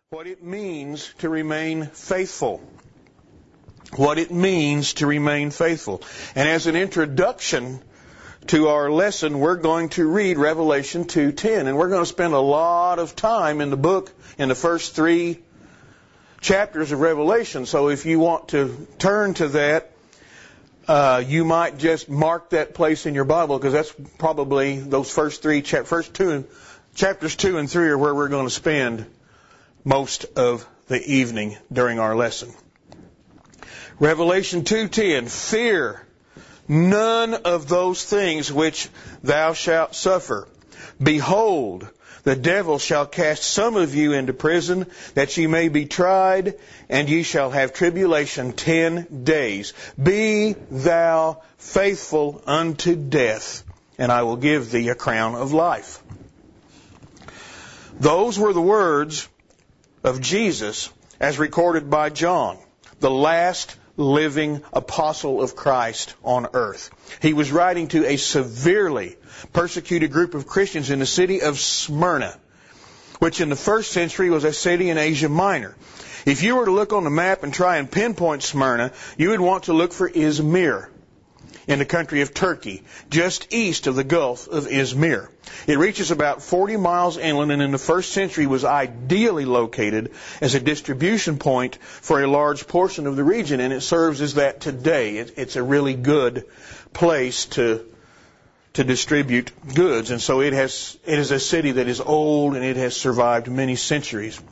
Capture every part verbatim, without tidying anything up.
what it means to remain faithful. What it means to remain faithful. And as an introduction to our lesson, we're going to read Revelation two ten. And we're going to spend a lot of time in the book, in the first three chapters of Revelation. So if you want to turn to that, uh, you might just mark that place in your Bible, because that's probably those first three, cha- first two, chapters two and three are where we're going to spend most of the evening during our lesson. Revelation two ten, fear none of those things which thou shalt suffer. Behold, the devil shall cast some of you into prison, that ye may be tried, and ye shall have tribulation ten days. Be thou faithful unto death, and I will give thee a crown of life. Those were the words of Jesus as recorded by John, the last living apostle of Christ on earth. He was writing to a severely persecuted group of Christians in the city of Smyrna, which in the first century was a city in Asia Minor. If you were to look on the map and try and pinpoint Smyrna, you would want to look for Izmir in the country of Turkey, just east of the Gulf of Izmir. It reaches about forty miles inland, and in the first century was ideally located as a distribution point for a large portion of the region, and it serves as that today. It, it's a really good place to to distribute goods, and so it has it is a city that is old, and it has survived many centuries.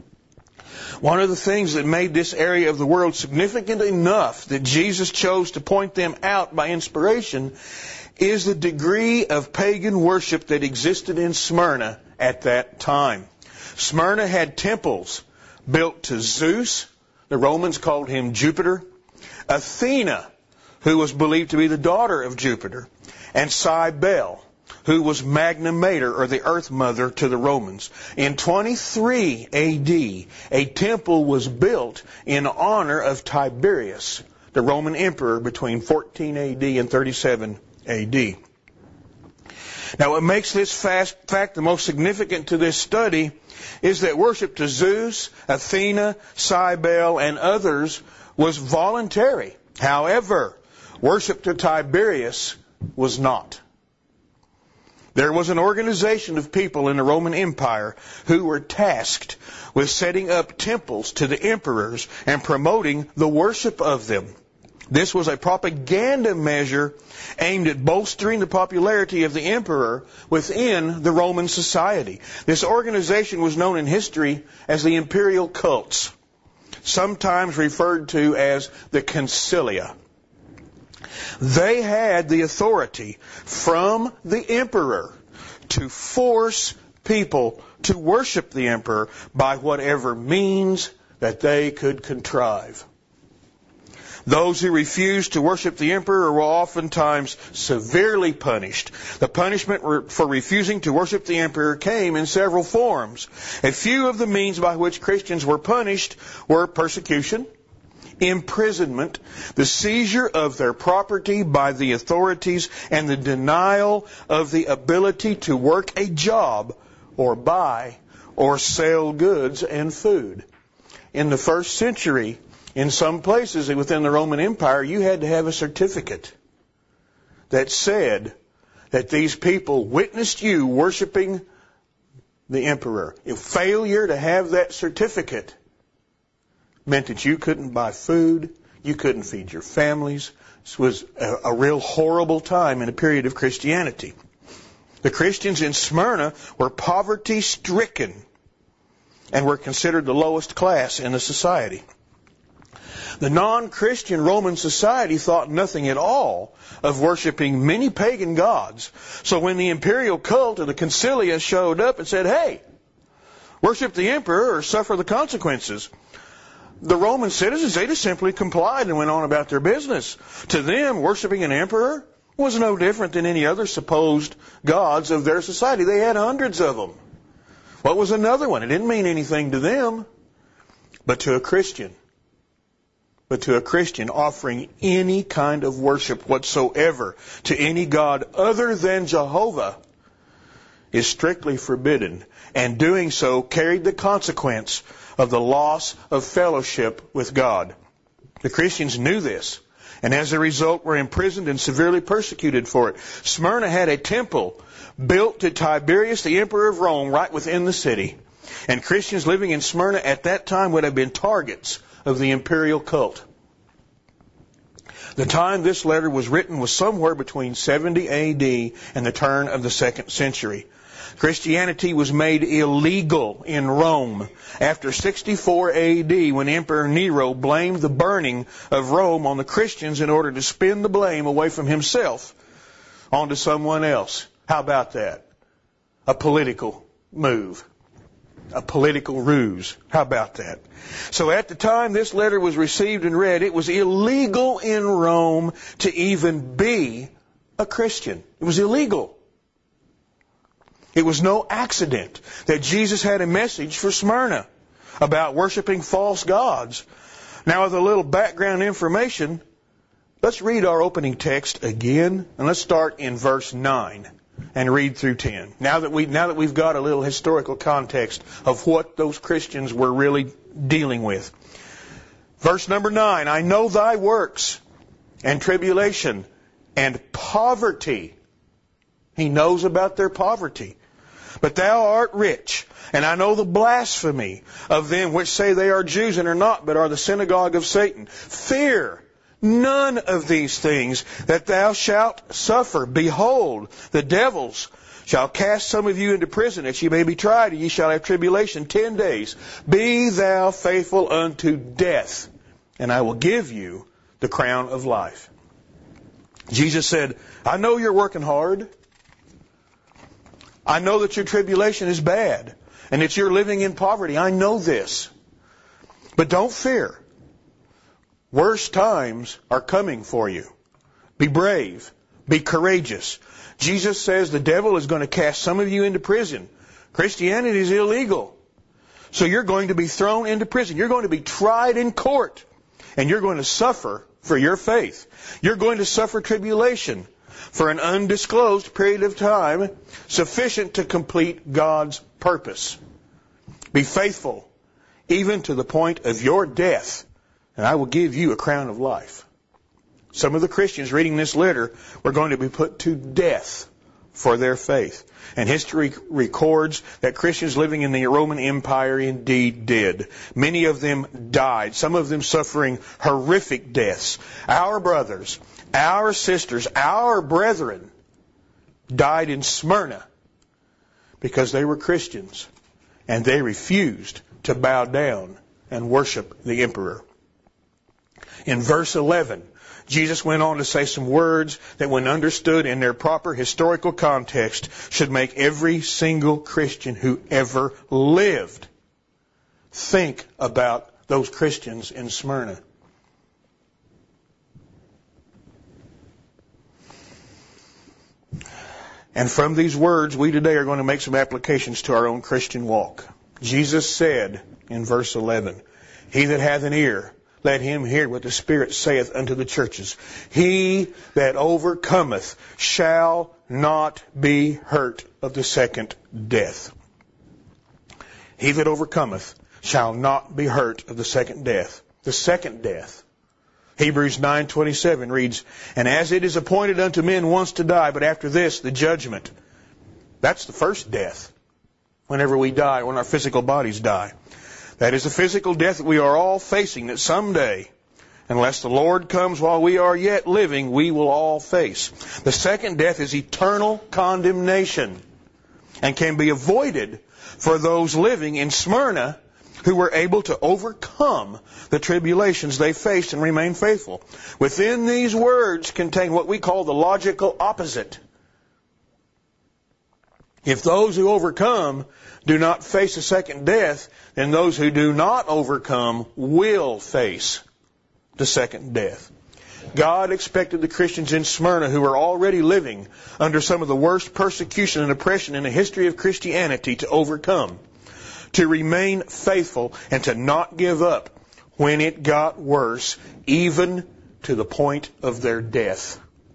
One of the things that made this area of the world significant enough that Jesus chose to point them out by inspiration is the degree of pagan worship that existed in Smyrna at that time. Smyrna had temples built to Zeus. The Romans called him Jupiter. Athena, who was believed to be the daughter of Jupiter. And Cybele, who was Magna Mater, or the Earth Mother, to the Romans. In twenty-three A D, a temple was built in honor of Tiberius, the Roman emperor, between fourteen A D and thirty-seven A D. Now, what makes this fact the most significant to this study is that worship to Zeus, Athena, Cybele, and others was voluntary. However, worship to Tiberius was not. There was an organization of people in the Roman Empire who were tasked with setting up temples to the emperors and promoting the worship of them. This was a propaganda measure aimed at bolstering the popularity of the emperor within the Roman society. This organization was known in history as the imperial cults, sometimes referred to as the concilia. They had the authority from the emperor to force people to worship the emperor by whatever means that they could contrive. Those who refused to worship the emperor were oftentimes severely punished. The punishment for refusing to worship the emperor came in several forms. A few of the means by which Christians were punished were persecution, imprisonment, the seizure of their property by the authorities, and the denial of the ability to work a job or buy or sell goods and food. In the first century, in some places within the Roman Empire, you had to have a certificate that said that these people witnessed you worshiping the emperor. If failure to have that certificate meant that you couldn't buy food, you couldn't feed your families. This was a, a real horrible time in a period of Christianity. The Christians in Smyrna were poverty-stricken and were considered the lowest class in the society. The non-Christian Roman society thought nothing at all of worshiping many pagan gods. So when the imperial cult of the concilia showed up and said, hey, worship the emperor or suffer the consequences, the Roman citizens, they just simply complied and went on about their business. To them, worshiping an emperor was no different than any other supposed gods of their society. They had hundreds of them. What was another one? It didn't mean anything to them. But to a Christian, but to a Christian offering any kind of worship whatsoever to any god other than Jehovah, is strictly forbidden, and doing so carried the consequence of the loss of fellowship with God. The Christians knew this, and as a result were imprisoned and severely persecuted for it. Smyrna had a temple built to Tiberius, the emperor of Rome, right within the city. And Christians living in Smyrna at that time would have been targets of the imperial cult. The time this letter was written was somewhere between seventy A D and the turn of the second century. Christianity was made illegal in Rome after sixty-four A D when Emperor Nero blamed the burning of Rome on the Christians in order to spin the blame away from himself onto someone else. How about that? A political move. A political ruse. How about that? So at the time this letter was received and read, it was illegal in Rome to even be a Christian. It was illegal. It was no accident that Jesus had a message for Smyrna about worshiping false gods. Now, with a little background information, let's read our opening text again, and let's start in verse nine and read through ten. Now that we now that we've got a little historical context of what those Christians were really dealing with. Verse number nine, I know thy works and tribulation and poverty. He knows about their poverty. But thou art rich, and I know the blasphemy of them which say they are Jews and are not, but are the synagogue of Satan. Fear none of these things that thou shalt suffer. Behold, the devils shall cast some of you into prison, that ye may be tried, and ye shall have tribulation ten days. Be thou faithful unto death, and I will give you the crown of life. Jesus said, I know you're working hard. I know that your tribulation is bad and that you're living in poverty. I know this. But don't fear. Worse times are coming for you. Be brave. Be courageous. Jesus says the devil is going to cast some of you into prison. Christianity is illegal. So you're going to be thrown into prison. You're going to be tried in court. And you're going to suffer for your faith. You're going to suffer tribulation for an undisclosed period of time, sufficient to complete God's purpose. Be faithful, even to the point of your death, and I will give you a crown of life. Some of the Christians reading this letter were going to be put to death for their faith. And history records that Christians living in the Roman Empire indeed did. Many of them died, some of them suffering horrific deaths. Our brothers, our sisters, our brethren died in Smyrna because they were Christians and they refused to bow down and worship the emperor. In verse eleven, Jesus went on to say some words that, when understood in their proper historical context, should make every single Christian who ever lived think about those Christians in Smyrna. And from these words, we today are going to make some applications to our own Christian walk. Jesus said in verse eleven, He that hath an ear, let him hear what the Spirit saith unto the churches. He that overcometh shall not be hurt of the second death. He that overcometh shall not be hurt of the second death. The second death. Hebrews nine twenty-seven reads, And as it is appointed unto men once to die, but after this the judgment. That's the first death. Whenever we die, when our physical bodies die. That is the physical death that we are all facing, that someday, unless the Lord comes while we are yet living, we will all face. The second death is eternal condemnation and can be avoided for those living in Smyrna who were able to overcome the tribulations they faced and remain faithful. Within these words contain what we call the logical opposite. If those who overcome do not face a second death, then those who do not overcome will face the second death. God expected the Christians in Smyrna, who were already living under some of the worst persecution and oppression in the history of Christianity, to overcome, to remain faithful, and to not give up when it got worse, even to the point of their death.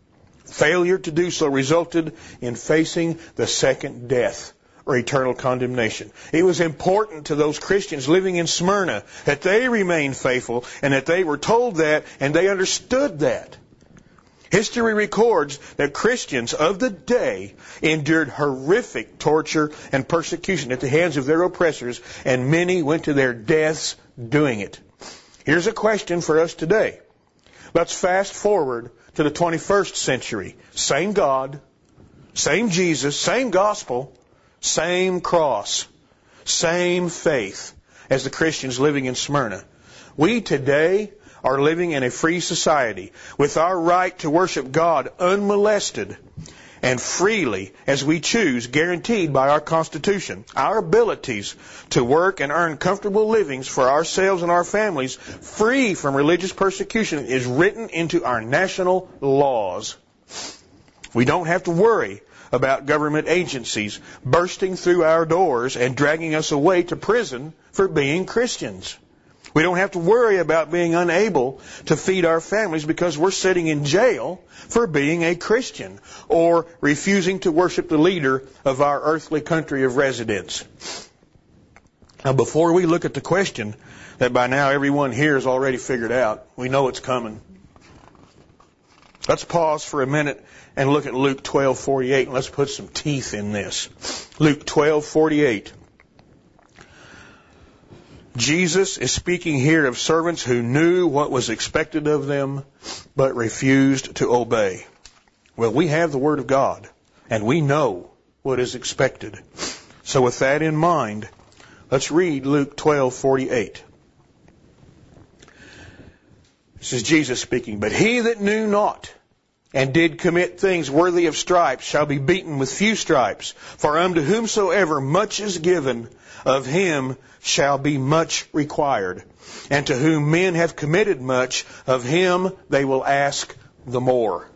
Failure to do so resulted in facing the second death, or eternal condemnation. It was important to those Christians living in Smyrna that they remain faithful and that they were told that and they understood that. History records that Christians of the day endured horrific torture and persecution at the hands of their oppressors, and many went to their deaths doing it. Here's a question for us today. Let's fast forward to the twenty-first century. Same God, same Jesus, same gospel, same cross, same faith as the Christians living in Smyrna. We today are living in a free society with our right to worship God unmolested and freely as we choose, guaranteed by our Constitution. Our abilities to work and earn comfortable livings for ourselves and our families, free from religious persecution, is written into our national laws. We don't have to worry about government agencies bursting through our doors and dragging us away to prison for being Christians. We don't have to worry about being unable to feed our families because we're sitting in jail for being a Christian or refusing to worship the leader of our earthly country of residence. Now, before we look at the question that by now everyone here has already figured out, we know it's coming. Let's pause for a minute and look at Luke twelve forty-eight, and let's put some teeth in this. Luke twelve forty-eight. Jesus is speaking here of servants who knew what was expected of them, but refused to obey. Well, we have the Word of God, and we know what is expected. So with that in mind, let's read Luke twelve forty-eight. This is Jesus speaking. But he that knew not, and did commit things worthy of stripes, shall be beaten with few stripes. For unto whomsoever much is given, of him shall be much required. And to whom men have committed much, of him they will ask the more.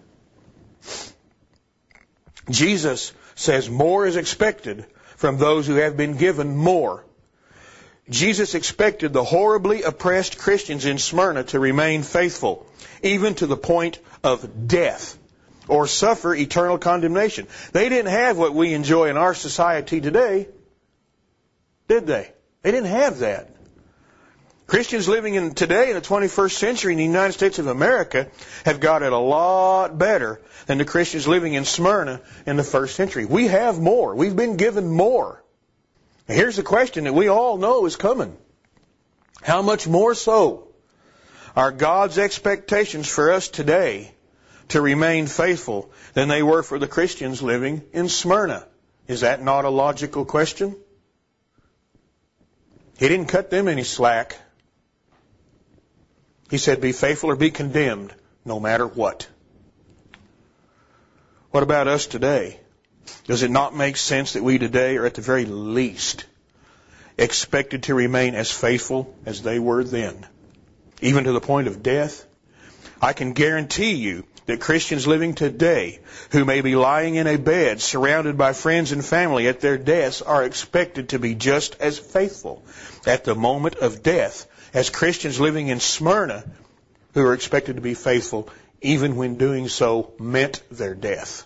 Jesus says more is expected from those who have been given more. Jesus expected the horribly oppressed Christians in Smyrna to remain faithful, even to the point of death, or suffer eternal condemnation. They didn't have what we enjoy in our society today, did they? They didn't have that. Christians living in today in the twenty-first century in the United States of America have got it a lot better than the Christians living in Smyrna in the first century. We have more. We've been given more. Now, here's the question that we all know is coming. How much more so are God's expectations for us today to remain faithful than they were for the Christians living in Smyrna? Is that not a logical question? He didn't cut them any slack. He said, be faithful or be condemned, no matter what. What about us today? Does it not make sense that we today are at the very least expected to remain as faithful as they were then, even to the point of death? I can guarantee you that Christians living today who may be lying in a bed surrounded by friends and family at their deaths are expected to be just as faithful at the moment of death as Christians living in Smyrna who are expected to be faithful even when doing so meant their death.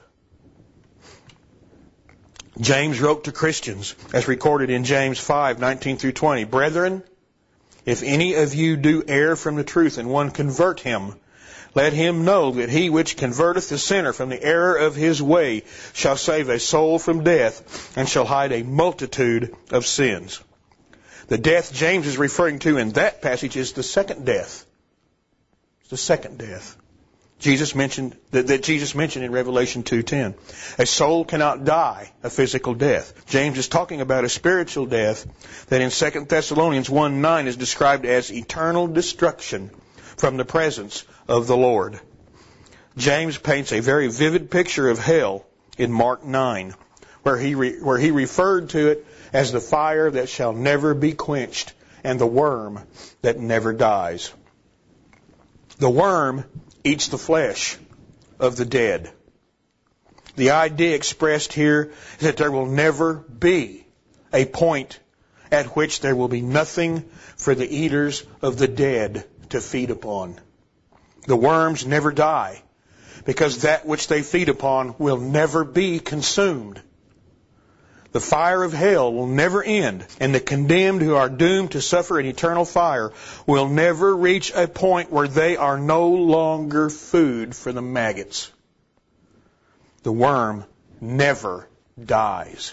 James wrote to Christians, as recorded in James five nineteen through twenty, Brethren, if any of you do err from the truth and one convert him, let him know that he which converteth the sinner from the error of his way shall save a soul from death and shall hide a multitude of sins. The death James is referring to in that passage is the second death. It's the second death. Jesus mentioned that, that Jesus mentioned in Revelation two ten. A soul cannot die a physical death. James is talking about a spiritual death that in Second Thessalonians one nine is described as eternal destruction from the presence of the Lord. James paints a very vivid picture of hell in Mark nine, where he re, where he referred to it as the fire that shall never be quenched and the worm that never dies. The worm eats the flesh of the dead. The idea expressed here is that there will never be a point at which there will be nothing for the eaters of the dead to feed upon. The worms never die because that which they feed upon will never be consumed. The fire of hell will never end, and the condemned who are doomed to suffer an eternal fire will never reach a point where they are no longer food for the maggots. The worm never dies.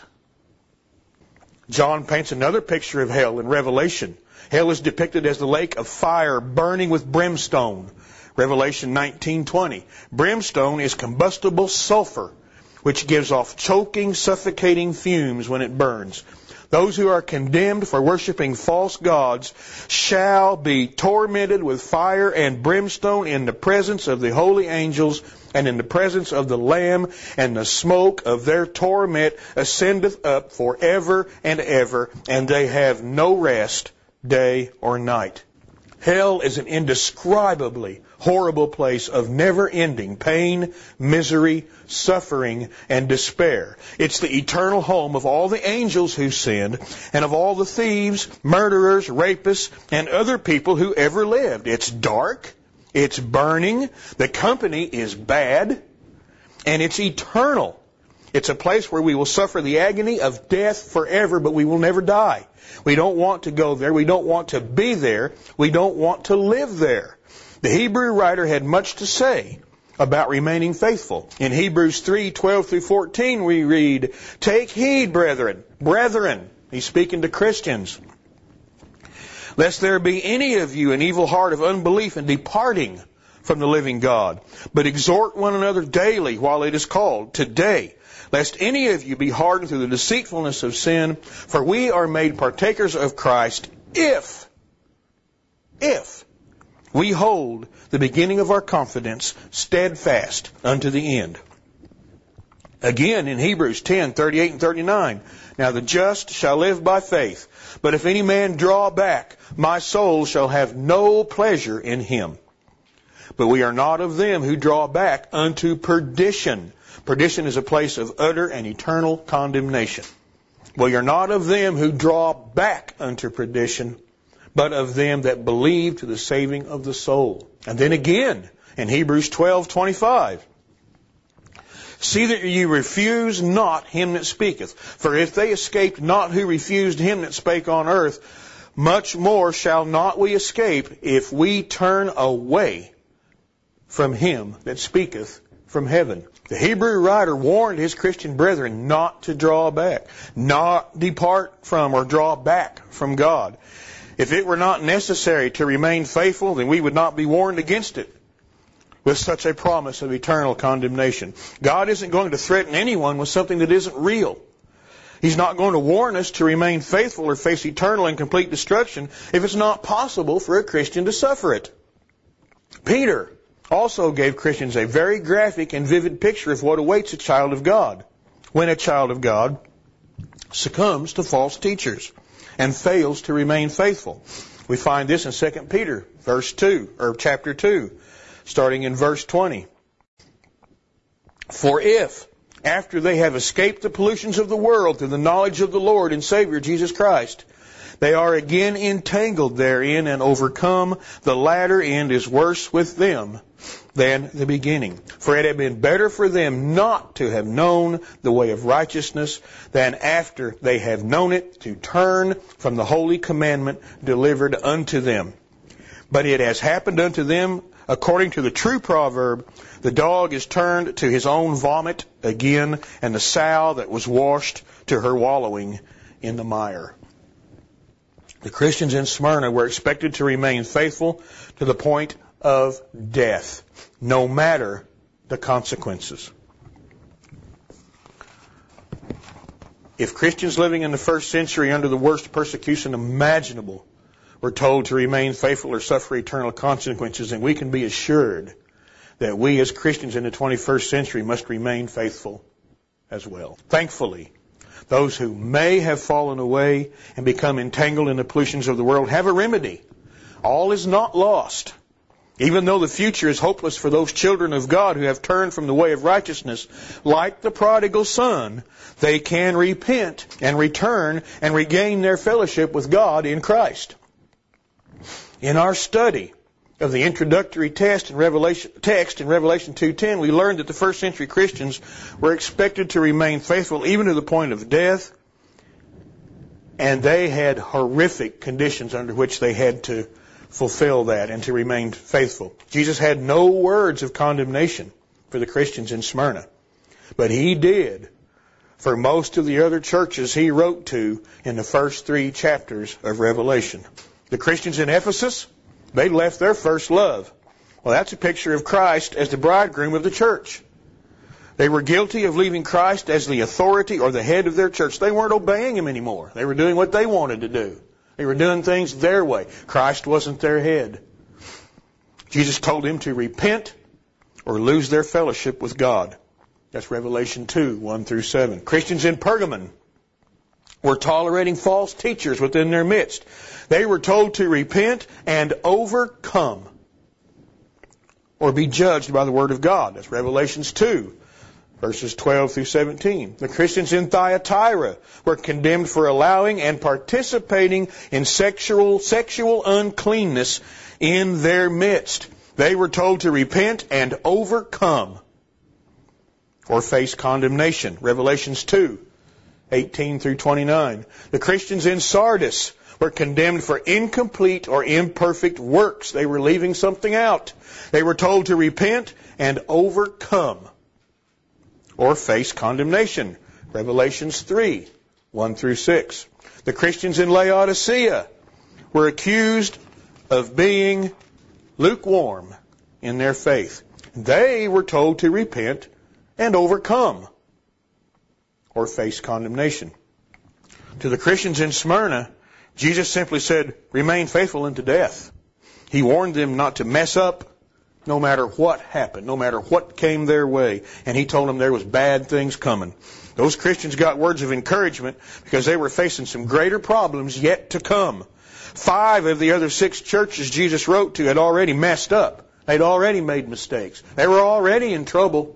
John paints another picture of hell in Revelation. Hell is depicted as the lake of fire burning with brimstone. Revelation nineteen twenty. Brimstone is combustible sulfur, which gives off choking, suffocating fumes when it burns. Those who are condemned for worshiping false gods shall be tormented with fire and brimstone in the presence of the holy angels and in the presence of the Lamb, and the smoke of their torment ascendeth up forever and ever, and they have no rest day or night. Hell is an indescribably horrible place of never-ending pain, misery, suffering, and despair. It's the eternal home of all the angels who sinned and of all the thieves, murderers, rapists, and other people who ever lived. It's dark, it's burning, the company is bad, and it's eternal. It's a place where we will suffer the agony of death forever, but we will never die. We don't want to go there. We don't want to be there. We don't want to live there. The Hebrew writer had much to say about remaining faithful. In Hebrews three twelve through fourteen we read, "Take heed, brethren." Brethren, he's speaking to Christians. "Lest there be any of you an evil heart of unbelief and departing from the living God. But exhort one another daily while it is called today, lest any of you be hardened through the deceitfulness of sin. For we are made partakers of Christ if, if we hold the beginning of our confidence steadfast unto the end." Again in Hebrews ten thirty-eight and thirty-nine, "Now the just shall live by faith. But if any man draw back, my soul shall have no pleasure in him. But we are not of them who draw back unto perdition." Perdition is a place of utter and eternal condemnation. "We are not of them who draw back unto perdition, but of them that believe to the saving of the soul." And then again in Hebrews twelve twenty-five, "See that ye refuse not him that speaketh. For if they escaped not who refused him that spake on earth, much more shall not we escape if we turn away from him that speaketh from heaven." The Hebrew writer warned his Christian brethren not to draw back, not depart from or draw back from God. If it were not necessary to remain faithful, then we would not be warned against it with such a promise of eternal condemnation. God isn't going to threaten anyone with something that isn't real. He's not going to warn us to remain faithful or face eternal and complete destruction if it's not possible for a Christian to suffer it. Peter also gave Christians a very graphic and vivid picture of what awaits a child of God when a child of God succumbs to false teachers and fails to remain faithful. We find this in Second Peter, verse two, or chapter two, starting in verse twenty. "For if, after they have escaped the pollutions of the world through the knowledge of the Lord and Savior Jesus Christ, they are again entangled therein and overcome, the latter end is worse with them than the beginning. For it had been better for them not to have known the way of righteousness than after they have known it to turn from the holy commandment delivered unto them. But it has happened unto them according to the true proverb, the dog is turned to his own vomit again, and the sow that was washed to her wallowing in the mire." The Christians in Smyrna were expected to remain faithful to the point of death, no matter the consequences. If Christians living in the first century under the worst persecution imaginable were told to remain faithful or suffer eternal consequences, then we can be assured that we as Christians in the twenty-first century must remain faithful as well. Thankfully, those who may have fallen away and become entangled in the pollutions of the world have a remedy. All is not lost. Even though the future is hopeless for those children of God who have turned from the way of righteousness, like the prodigal son, they can repent and return and regain their fellowship with God in Christ. In our study of the introductory text in Revelation, text in Revelation two ten, we learned that the first century Christians were expected to remain faithful even to the point of death, and they had horrific conditions under which they had to fulfill that and to remain faithful. Jesus had no words of condemnation for the Christians in Smyrna, but he did for most of the other churches he wrote to in the first three chapters of Revelation. The Christians in Ephesus, they left their first love. Well, that's a picture of Christ as the bridegroom of the church. They were guilty of leaving Christ as the authority or the head of their church. They weren't obeying him anymore. They were doing what they wanted to do. They were doing things their way. Christ wasn't their head. Jesus told them to repent or lose their fellowship with God. That's Revelation two, one through seven. Christians in Pergamon were tolerating false teachers within their midst. They were told to repent and overcome or be judged by the Word of God. That's Revelations two, verses twelve through seventeen. The Christians in Thyatira were condemned for allowing and participating in sexual, sexual uncleanness in their midst. They were told to repent and overcome or face condemnation. Revelations two, eighteen through twenty-nine. The Christians in Sardis were condemned for incomplete or imperfect works. They were leaving something out. They were told to repent and overcome or face condemnation. Revelations three, one through six. The Christians in Laodicea were accused of being lukewarm in their faith. They were told to repent and overcome or face condemnation. To the Christians in Smyrna, Jesus simply said, remain faithful unto death. He warned them not to mess up no matter what happened, no matter what came their way. And he told them there was bad things coming. Those Christians got words of encouragement because they were facing some greater problems yet to come. Five of the other six churches Jesus wrote to had already messed up. They'd already made mistakes. They were already in trouble.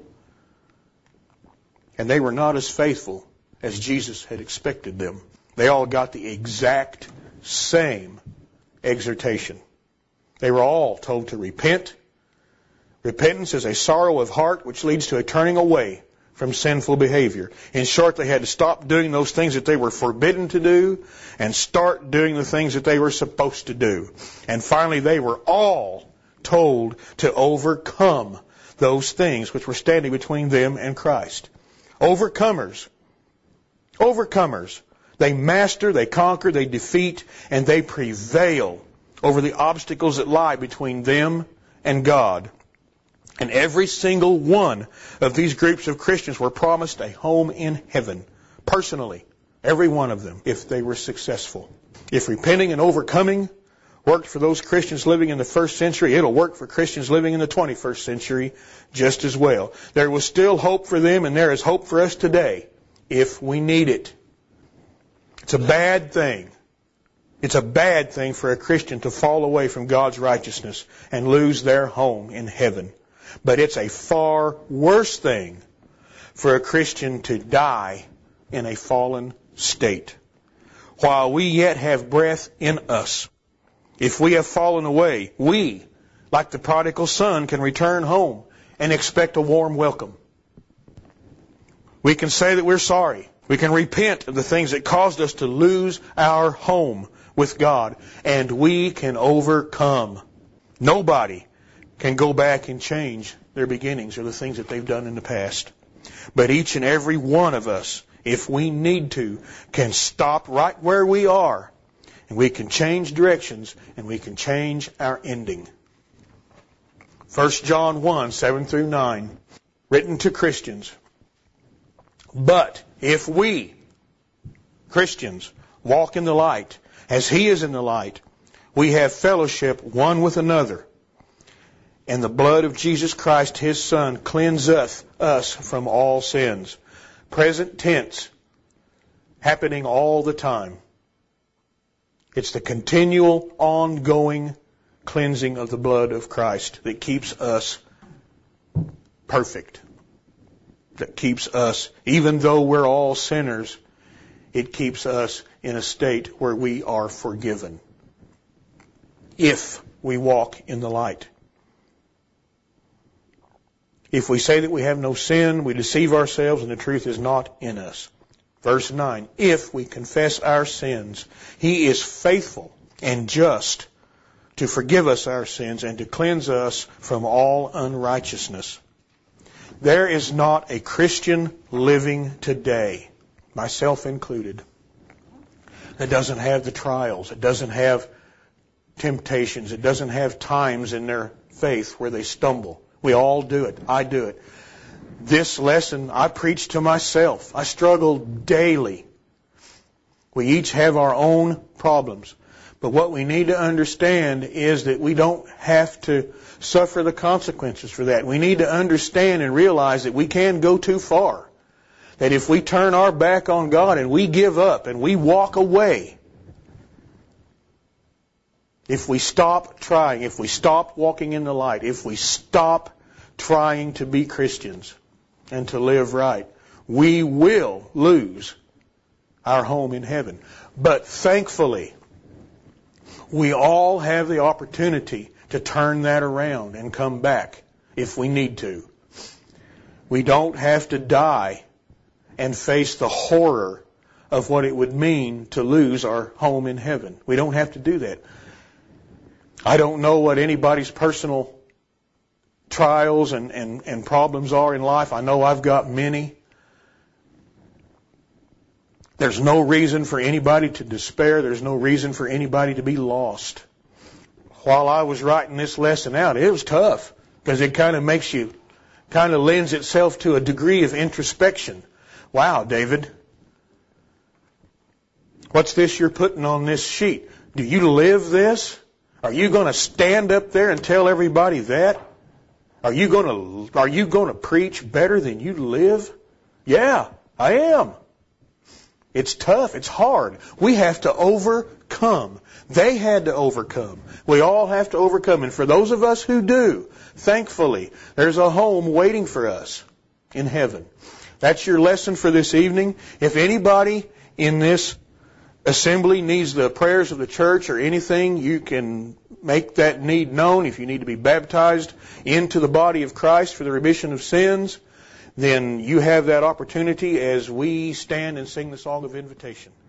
And they were not as faithful as Jesus had expected them. They all got the exact same exhortation. They were all told to repent. Repentance is a sorrow of heart which leads to a turning away from sinful behavior. In short, they had to stop doing those things that they were forbidden to do and start doing the things that they were supposed to do. And finally, they were all told to overcome those things which were standing between them and Christ. Overcomers. Overcomers. They master, they conquer, they defeat, and they prevail over the obstacles that lie between them and God. And every single one of these groups of Christians were promised a home in heaven, personally. Every one of them, if they were successful. If repenting and overcoming worked for those Christians living in the first century, it'll work for Christians living in the twenty-first century just as well. There was still hope for them, and there is hope for us today if we need it. It's a bad thing. It's a bad thing for a Christian to fall away from God's righteousness and lose their home in heaven. But it's a far worse thing for a Christian to die in a fallen state. While we yet have breath in us, if we have fallen away, we, like the prodigal son, can return home and expect a warm welcome. We can say that we're sorry. We can repent of the things that caused us to lose our home with God, and we can overcome. Nobody can go back and change their beginnings or the things that they've done in the past. But each and every one of us, if we need to, can stop right where we are, and we can change directions, and we can change our ending. First John one, seven through nine, written to Christians. But if we, Christians, walk in the light, as He is in the light, we have fellowship one with another. And the blood of Jesus Christ, His Son, cleanseth us from all sins. Present tense, happening all the time. It's the continual, ongoing cleansing of the blood of Christ that keeps us perfect. That keeps us, even though we're all sinners, it keeps us in a state where we are forgiven. If we walk in the light. If we say that we have no sin, we deceive ourselves and the truth is not in us. Verse nine, if we confess our sins, He is faithful and just to forgive us our sins and to cleanse us from all unrighteousness. There is not a Christian living today, myself included, that doesn't have the trials, it doesn't have temptations, it doesn't have times in their faith where they stumble. We all do it. I do it. This lesson I preach to myself. I struggle daily. We each have our own problems. But what we need to understand is that we don't have to suffer the consequences for that. We need to understand and realize that we can go too far. That if we turn our back on God and we give up and we walk away, if we stop trying, if we stop walking in the light, if we stop trying to be Christians and to live right, we will lose our home in heaven. But thankfully, we all have the opportunity to turn that around and come back if we need to. We don't have to die and face the horror of what it would mean to lose our home in heaven. We don't have to do that. I don't know what anybody's personal trials and, and, and problems are in life. I know I've got many. There's no reason for anybody to despair. There's no reason for anybody to be lost. While I was writing this lesson out, it was tough because it kind of makes you, kind of lends itself to a degree of introspection. Wow, David, what's this you're putting on this sheet? Do you live this? Are you going to stand up there and tell everybody that? Are you going to, are you going to preach better than you live? Yeah, I am. It's tough. It's hard. We have to overcome. They had to overcome. We all have to overcome. And for those of us who do, thankfully, there's a home waiting for us in heaven. That's your lesson for this evening. If anybody in this assembly needs the prayers of the church or anything, you can make that need known. If you need to be baptized into the body of Christ for the remission of sins, then you have that opportunity as we stand and sing the song of invitation.